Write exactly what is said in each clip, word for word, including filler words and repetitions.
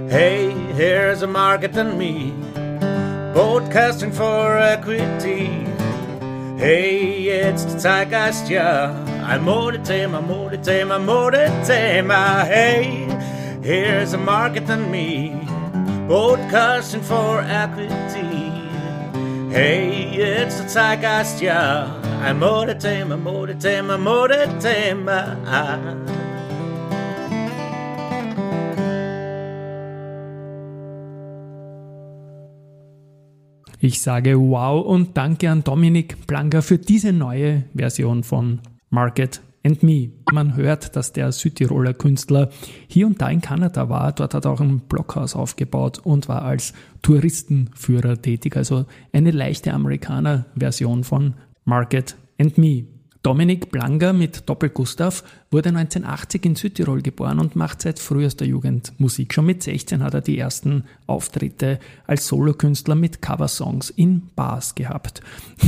Hey, here's a market and me, broadcasting for equity. Hey, it's the Zeitgeist, ja, ein Modethema, Modethema, Modethema. Hey, here's a market and me, broadcasting for equity. Hey, it's the Zeitgeist, ja, ein Modethema, Modethema, Modethema. Ich sage wow und danke an Dominik Blanker für diese neue Version von Market and Me. Man hört, dass der Südtiroler Künstler hier und da in Kanada war. Dort hat er auch ein Blockhaus aufgebaut und war als Touristenführer tätig. Also eine leichte Amerikaner-Version von Market and Me. Dominik Blanker mit Doppel-Gustav wurde neunzehnhundertachtzig in Südtirol geboren und macht seit frühester Jugend Musik. Schon mit sechzehn hat er die ersten Auftritte als Solokünstler mit Coversongs in Bars gehabt.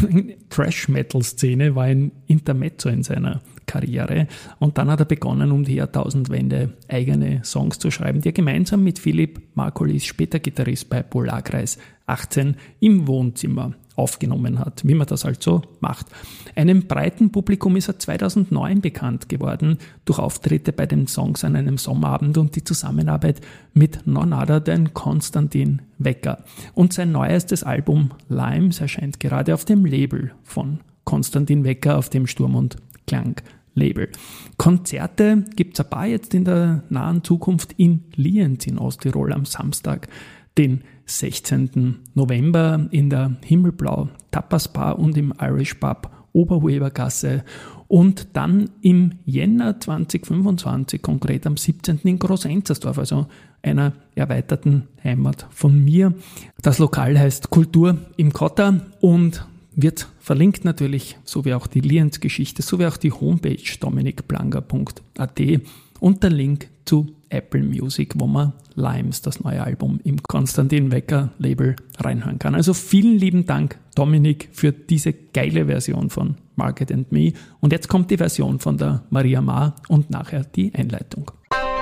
Thrash-Metal-Szene war ein Intermezzo in seiner Karriere und dann hat er begonnen, um die Jahrtausendwende eigene Songs zu schreiben, die er gemeinsam mit Philipp Markolis, später Gitarrist bei Polarkreis achtzehn, im Wohnzimmer aufgenommen hat, wie man das halt so macht. Einem breiten Publikum ist er zweitausendneun bekannt geworden durch Auftritte bei den Songs an einem Sommerabend und die Zusammenarbeit mit none other than Konstantin Wecker. Und sein neuestes Album Limes erscheint gerade auf dem Label von Konstantin Wecker, auf dem Sturm und Klang Label. Konzerte gibt es ein paar jetzt in der nahen Zukunft in Lienz in Osttirol am Samstag, den sechzehnten November in der Himmelblau Tapas Bar und im Irish Pub Oberwebergasse und dann im Jänner zweitausendfünfundzwanzig, konkret am siebzehnten in Groß-Enzersdorf, also einer erweiterten Heimat von mir. Das Lokal heißt Kultur im Kotter und wird verlinkt natürlich, so wie auch die Lienz-Geschichte, so wie auch die Homepage dominikblanker punkt a t und der Link zu Apple Music, wo man Limes, das neue Album, im Konstantin Wecker Label reinhören kann. Also vielen lieben Dank, Dominik, für diese geile Version von Market and Me. Und jetzt kommt die Version von der Maria Ma und nachher die Einleitung.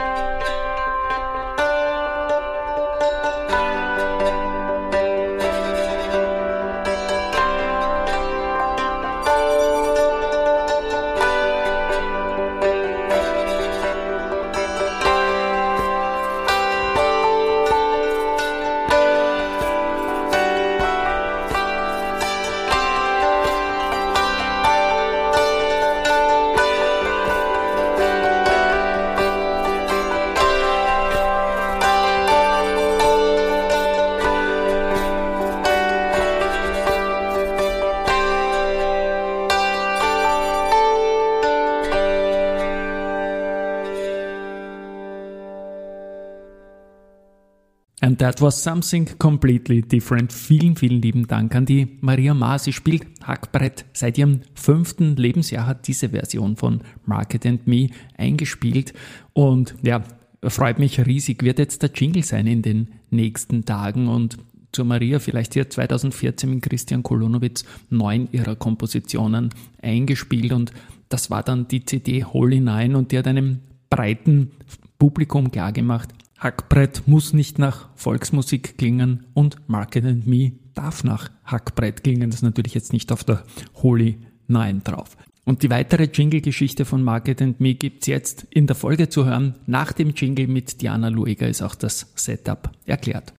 And that was something completely different. Vielen, vielen lieben Dank an die Maria Ma. Sie spielt Hackbrett. Seit ihrem fünften Lebensjahr hat diese Version von Market and Me eingespielt. Und ja, freut mich riesig. Wird jetzt der Jingle sein in den nächsten Tagen. Und zur Maria vielleicht hier zweitausendvierzehn mit Christian Kolonowitz neun ihrer Kompositionen eingespielt. Und das war dann die C D Holy Nine und die hat einem breiten Publikum klargemacht, Hackbrett muss nicht nach Volksmusik klingen und Market and Me darf nach Hackbrett klingen. Das ist natürlich jetzt nicht auf der Holy Nine drauf. Und die weitere Jingle-Geschichte von Market and Me gibt's jetzt in der Folge zu hören. Nach dem Jingle mit Diana Lueger ist auch das Setup erklärt.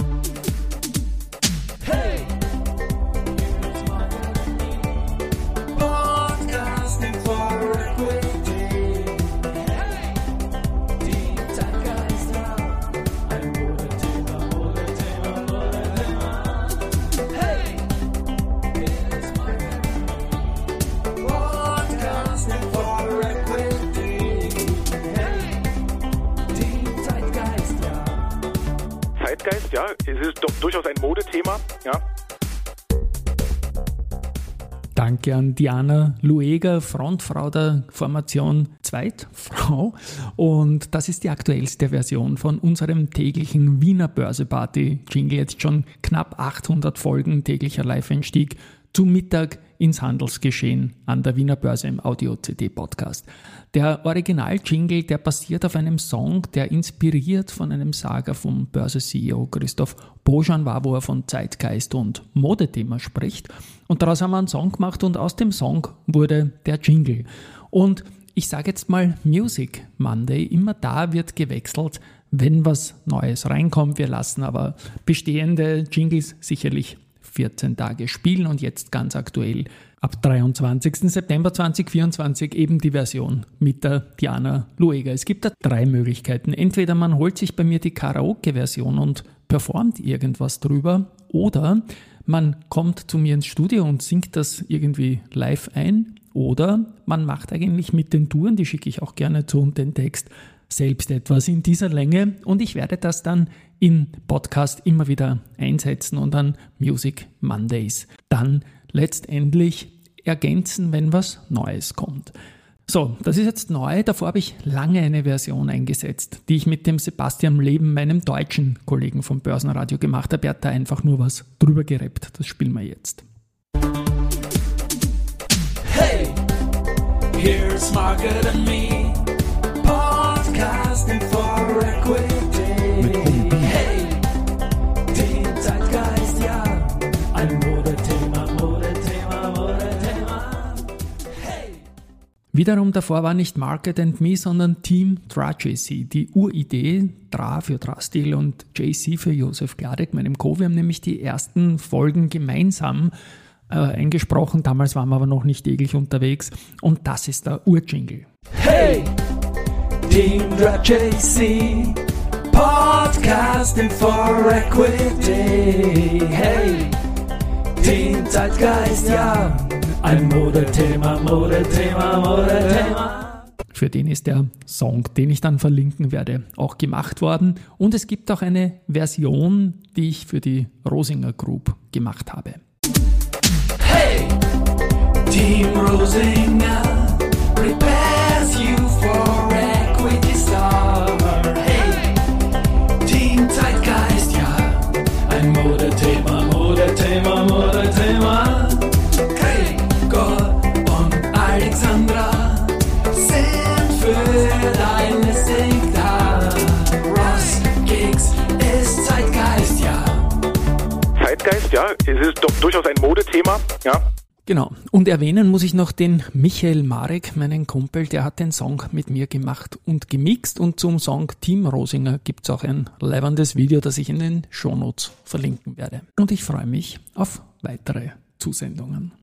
Zeitgeist, ja, es ist doch durchaus ein Modethema, ja. Danke an Diana Lueger, Frontfrau der Formation Zweitfrau. Und das ist die aktuellste Version von unserem täglichen Wiener Börseparty-Jingle. Jetzt schon knapp achthundert Folgen täglicher Live-Einstieg. Zu Mittag ins Handelsgeschehen an der Wiener Börse im Audio-C D-Podcast. Der Original-Jingle, der basiert auf einem Song, der inspiriert von einem Saga vom Börse-C E O Christoph Bojan war, wo er von Zeitgeist und Modethema spricht. Und daraus haben wir einen Song gemacht und aus dem Song wurde der Jingle. Und ich sage jetzt mal Music Monday, immer da wird gewechselt, wenn was Neues reinkommt. Wir lassen aber bestehende Jingles sicherlich vierzehn Tage spielen und jetzt ganz aktuell ab dreiundzwanzigsten September zweitausendvierundzwanzig eben die Version mit der Diana Luega. Es gibt da drei Möglichkeiten. Entweder man holt sich bei mir die Karaoke-Version und performt irgendwas drüber, oder man kommt zu mir ins Studio und singt das irgendwie live ein, oder man macht eigentlich mit den Touren, die schicke ich auch gerne zu, und den Text selbst etwas in dieser Länge, und ich werde das dann im Podcast immer wieder einsetzen und an Music Mondays dann letztendlich ergänzen, wenn was Neues kommt. So, das ist jetzt neu. Davor habe ich lange eine Version eingesetzt, die ich mit dem Sebastian Leben, meinem deutschen Kollegen vom Börsenradio, gemacht habe. Er hat da einfach nur was drüber gerappt. Das spielen wir jetzt. Hey, here's Market and Me, podcasting for equity. Hey, den Zeitgeist, ja, ein Modethema, Modethema, Modethema. Hey. Wiederum davor war nicht Market and Me, sondern Team J C. Die Uridee, Dra für Drastil und J C für Josef Gladek, meinem Co. Wir haben nämlich die ersten Folgen gemeinsam äh, eingesprochen. Damals waren wir aber noch nicht täglich unterwegs. Und das ist der Urjingle. Hey, Team J C, podcasting for equity. Hey, Team Zeitgeist, ja, ein Modethema, Modethema, Modethema. Für den ist der Song, den ich dann verlinken werde, auch gemacht worden. Und es gibt auch eine Version, die ich für die Rosinger Group gemacht habe. Hey, Team Rosinger prepares you for equity star. Hey, Team Zeitgeist, ja, ein Modethema, Modethema, Modethema. Gregor und Alexandra sind für dein Listing da. Ross Gigs ist Zeitgeist, ja. Zeitgeist, ja, es ist doch durchaus ein Modethema, ja. Genau. Und erwähnen muss ich noch den Michael Marek, meinen Kumpel, der hat den Song mit mir gemacht und gemixt, und zum Song Team Rosinger gibt es auch ein leibendes Video, das ich in den Shownotes verlinken werde. Und ich freue mich auf weitere Zusendungen.